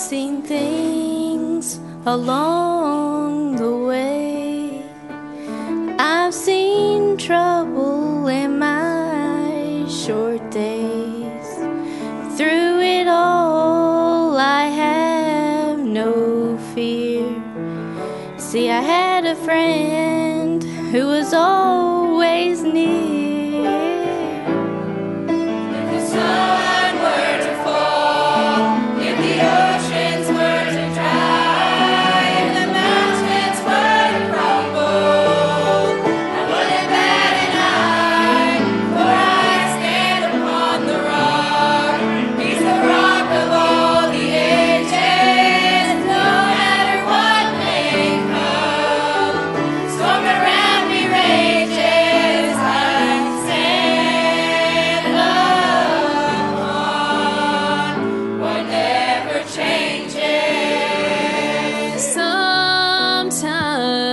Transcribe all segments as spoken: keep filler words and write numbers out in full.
seen things along the way. I've seen trouble in my short days. Through it all, I have no fear. See, I had a friend who was always near.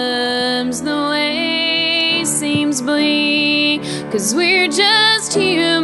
Sometimes the way seems bleak, 'cause we're just human.